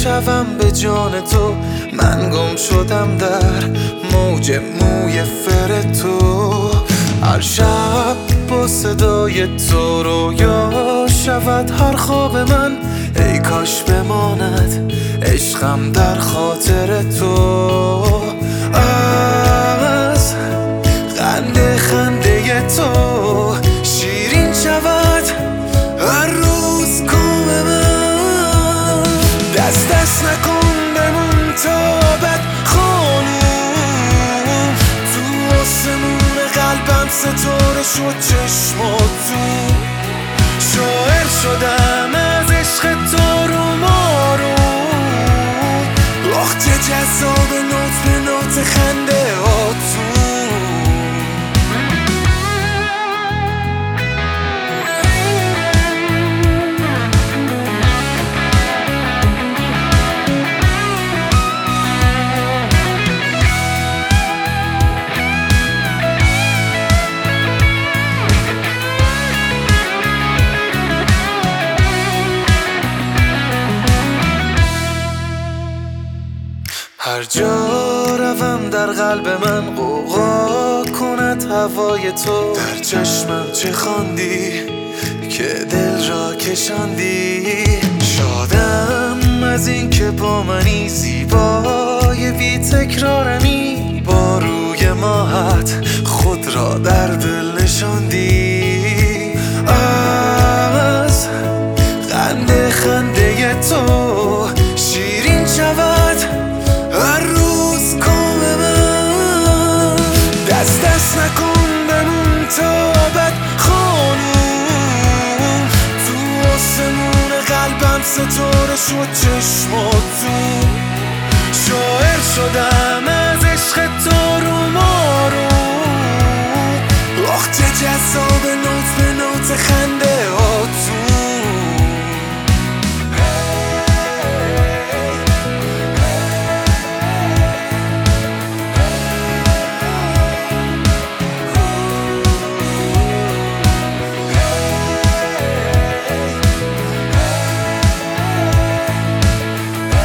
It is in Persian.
شوم به جان تو. من گم شدم در موج موی فر تو. هر شب با صدای تو رویا شود هر خواب من. ای کاش بماند عشقم در خاطر تو. از خنده خنده تو شیرین شود هر روز کام من. دست دست نکن بمون تا بد خانوم. تو آسمون قلبم ستاره شد چشماتون. شاعر شدم از عشق تو روم آروم. آخ چه جذاب نوت به نوت خنده هاتون. هر جا روم در قلب من غوغا کند هوای تو. در چشمم چه خواندی که دل را کشاندی. شادم از این که با منی زیبای بی تکرارمی. با روی ماهت خود را در دل نشاندی. از خنده خنده تو شیرین شود هر روز کام من. دست دست نکن بمون تا بد خانوم. تو آسمون قلبم ستاره شد چشماتون. شاعر شدم از عشق تو روم آروم. آخ چه جذاب